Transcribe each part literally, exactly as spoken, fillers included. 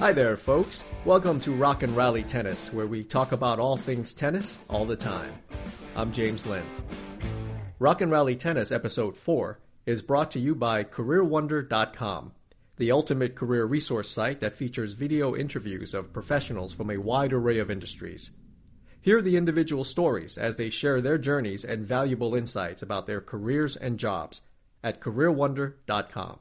Hi there, folks. Welcome to Rock and Rally Tennis, where we talk about all things tennis all the time. I'm James Lynn. Rock and Rally Tennis Episode four is brought to you by Career Wonder dot com, the ultimate career resource site that features video interviews of professionals from a wide array of industries. Hear the individual stories as they share their journeys and valuable insights about their careers and jobs at Career Wonder dot com.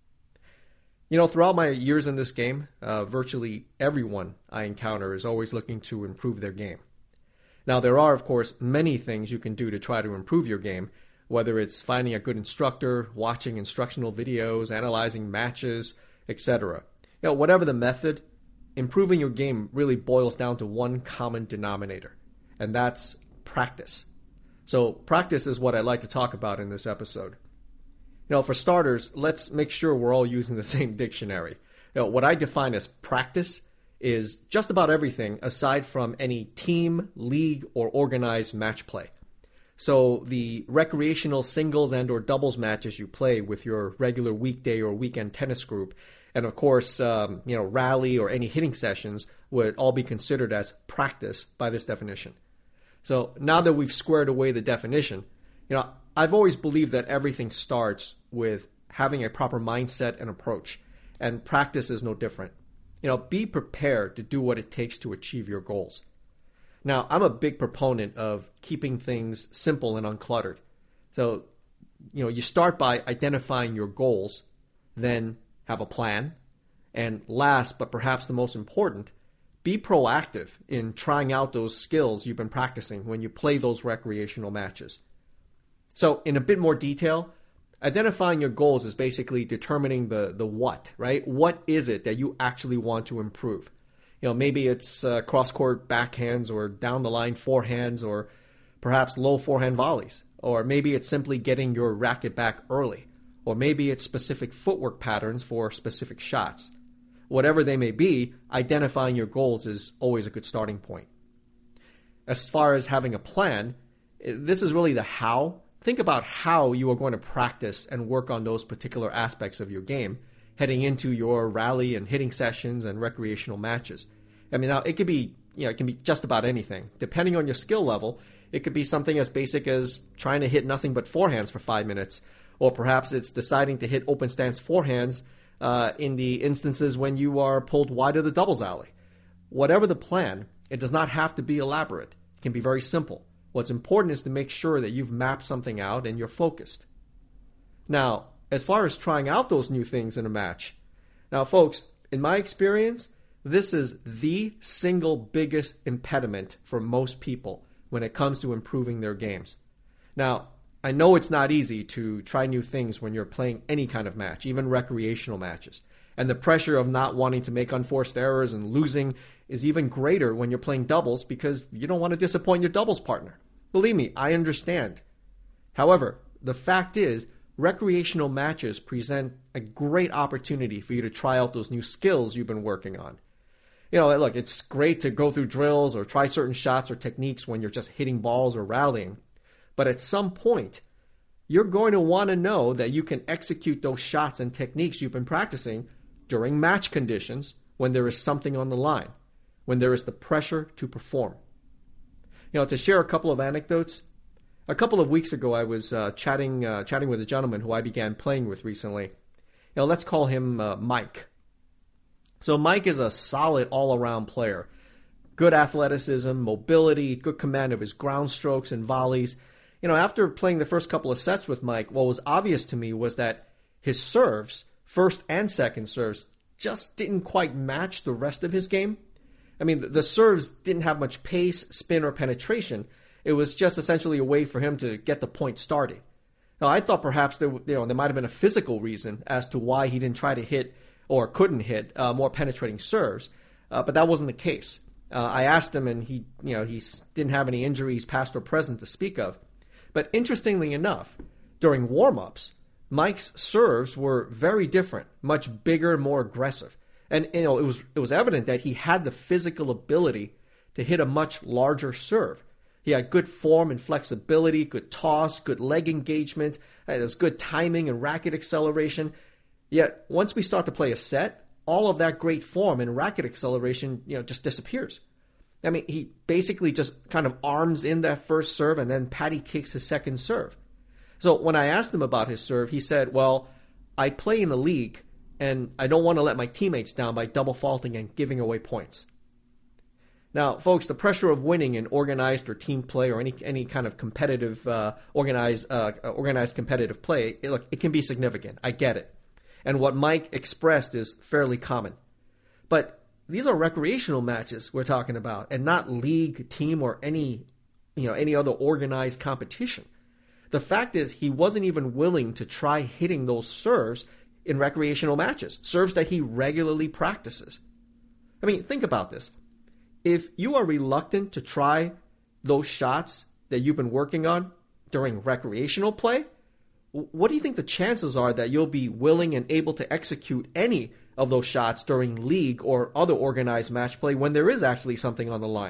You know, throughout my years in this game, uh, virtually everyone I encounter is always looking to improve their game. Now, there are, of course, many things you can do to try to improve your game, whether it's finding a good instructor, watching instructional videos, analyzing matches, et cetera. You know, whatever the method, improving your game really boils down to one common denominator, and that's practice. So practice is what I'd like to talk about in this episode. You know, for starters, let's make sure we're all using the same dictionary. You know, what I define as practice is just about everything aside from any team, league, or organized match play. So the recreational singles and or doubles matches you play with your regular weekday or weekend tennis group, and of course, um, you know, rally or any hitting sessions would all be considered as practice by this definition. So now that we've squared away the definition, you know, I've always believed that everything starts with having a proper mindset and approach, and practice is no different. You know, be prepared to do what it takes to achieve your goals. Now, I'm a big proponent of keeping things simple and uncluttered. So, you know, you start by identifying your goals, then have a plan, and last, but perhaps the most important, be proactive in trying out those skills you've been practicing when you play those recreational matches. So in a bit more detail, identifying your goals is basically determining the, the what, right? What is it that you actually want to improve? You know, maybe it's uh, cross-court backhands or down-the-line forehands or perhaps low forehand volleys. Or maybe it's simply getting your racket back early. Or maybe it's specific footwork patterns for specific shots. Whatever they may be, identifying your goals is always a good starting point. As far as having a plan, this is really the how. Think about how you are going to practice and work on those particular aspects of your game heading into your rally and hitting sessions and recreational matches. I mean, now it could be, you know, it can be just about anything. Depending on your skill level, it could be something as basic as trying to hit nothing but forehands for five minutes. Or perhaps it's deciding to hit open stance forehands uh, in the instances when you are pulled wide of the doubles alley. Whatever the plan, it does not have to be elaborate. It can be very simple. What's important is to make sure that you've mapped something out and you're focused. Now, as far as trying out those new things in a match, now, folks, in my experience, this is the single biggest impediment for most people when it comes to improving their games. Now, I know it's not easy to try new things when you're playing any kind of match, even recreational matches. And the pressure of not wanting to make unforced errors and losing is even greater when you're playing doubles because you don't want to disappoint your doubles partner. Believe me, I understand. However, the fact is, recreational matches present a great opportunity for you to try out those new skills you've been working on. You know, look, it's great to go through drills or try certain shots or techniques when you're just hitting balls or rallying. But at some point, you're going to want to know that you can execute those shots and techniques you've been practicing during match conditions when there is something on the line, when there is the pressure to perform. You know, to share a couple of anecdotes, a couple of weeks ago I was uh, chatting uh, chatting with a gentleman who I began playing with recently. You know, let's call him uh, Mike. So Mike is a solid all-around player. Good athleticism, mobility, good command of his ground strokes and volleys. You know, after playing the first couple of sets with Mike, what was obvious to me was that his serves, first and second serves, just didn't quite match the rest of his game. I mean, the serves didn't have much pace, spin, or penetration. It was just essentially a way for him to get the point started. Now, I thought perhaps there, you know, there might have been a physical reason as to why he didn't try to hit or couldn't hit uh, more penetrating serves, uh, but that wasn't the case. Uh, I asked him, and he, you know, he didn't have any injuries, past or present, to speak of. But interestingly enough, during warm-ups, Mike's serves were very different, much bigger, more aggressive. And you know, it was it was evident that he had the physical ability to hit a much larger serve. He had good form and flexibility, good toss, good leg engagement, and there's good timing and racket acceleration. Yet once we start to play a set, all of that great form and racket acceleration, you know, just disappears. I mean, he basically just kind of arms in that first serve and then patty kicks his second serve. So when I asked him about his serve, he said, well, I play in the league and I don't want to let my teammates down by double faulting and giving away points. Now, folks, the pressure of winning in organized or team play or any any kind of competitive, uh, organized, uh, organized competitive play, it, look, it can be significant. I get it. And what Mike expressed is fairly common. But these are recreational matches we're talking about, and not league, team, or any, you know, any other organized competition. The fact is, he wasn't even willing to try hitting those serves in recreational matches, serves that he regularly practices. I mean, think about this. If you are reluctant to try those shots that you've been working on during recreational play, what do you think the chances are that you'll be willing and able to execute any of those shots during league or other organized match play when there is actually something on the line?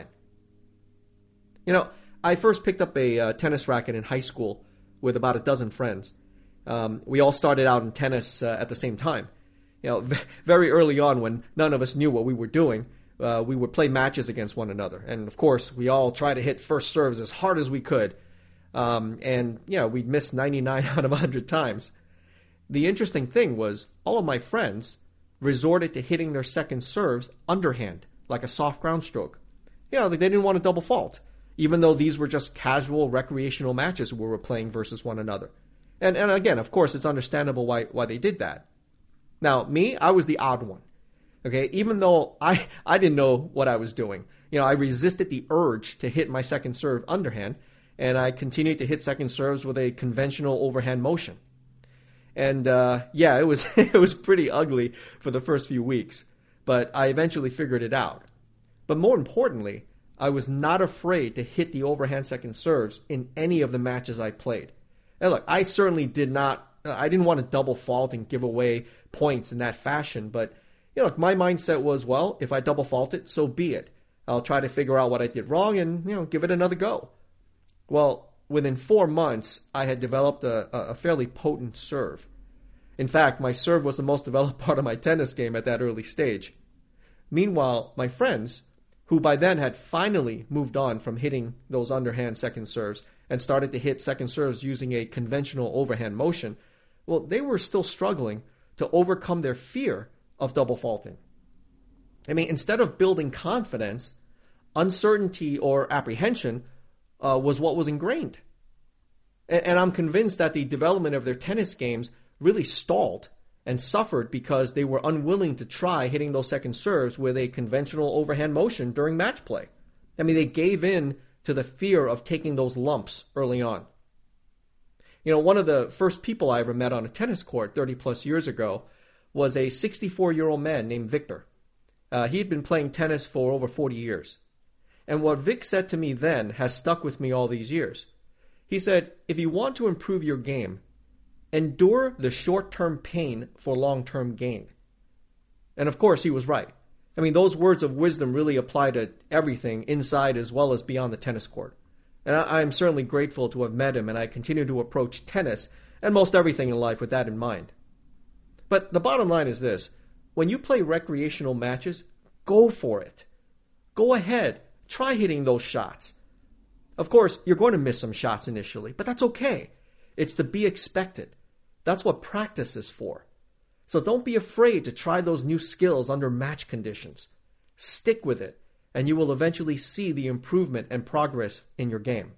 You know, I first picked up a uh, tennis racket in high school with about a dozen friends. Um, we all started out in tennis uh, at the same time. You know, v- very early on, when none of us knew what we were doing, uh, we would play matches against one another. And of course, we all tried to hit first serves as hard as we could. Um, and, you know, we'd miss ninety-nine out of one hundred times. The interesting thing was all of my friends resorted to hitting their second serves underhand, like a soft ground stroke. You know, they didn't want to double fault, even though these were just casual recreational matches we were playing versus one another. And and again, of course, it's understandable why why they did that. Now, me, I was the odd one. Okay, even though I, I didn't know what I was doing. You know, I resisted the urge to hit my second serve underhand, and I continued to hit second serves with a conventional overhand motion. And uh, yeah, it was it was pretty ugly for the first few weeks, but I eventually figured it out. But more importantly, I was not afraid to hit the overhand second serves in any of the matches I played. And look, I certainly did not, I didn't want to double fault and give away points in that fashion, but you know, my mindset was, well, if I double fault it, so be it. I'll try to figure out what I did wrong and, you know, give it another go. Well, within four months, I had developed a, a fairly potent serve. In fact, my serve was the most developed part of my tennis game at that early stage. Meanwhile, my friends, who by then had finally moved on from hitting those underhand second serves and started to hit second serves using a conventional overhand motion, well, they were still struggling to overcome their fear of double faulting. I mean, instead of building confidence, uncertainty or apprehension uh, was what was ingrained. And, and I'm convinced that the development of their tennis games really stalled and suffered because they were unwilling to try hitting those second serves with a conventional overhand motion during match play. I mean, they gave in to the fear of taking those lumps early on. You know, one of the first people I ever met on a tennis court thirty plus years ago was a sixty-four-year-old man named Victor. Uh, he had been playing tennis for over forty years. And what Vic said to me then has stuck with me all these years. He said, if you want to improve your game, endure the short-term pain for long-term gain. And of course, he was right. I mean, those words of wisdom really apply to everything inside as well as beyond the tennis court. And I am certainly grateful to have met him, and I continue to approach tennis and most everything in life with that in mind. But the bottom line is this. When you play recreational matches, go for it. Go ahead. Try hitting those shots. Of course, you're going to miss some shots initially, but that's okay. It's to be expected. That's what practice is for. So don't be afraid to try those new skills under match conditions. Stick with it, and you will eventually see the improvement and progress in your game.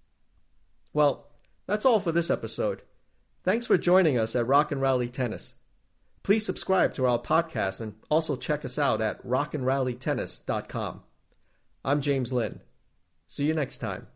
Well, that's all for this episode. Thanks for joining us at Rock and Rally Tennis. Please subscribe to our podcast and also check us out at rock and rally tennis dot com. I'm James Lin. See you next time.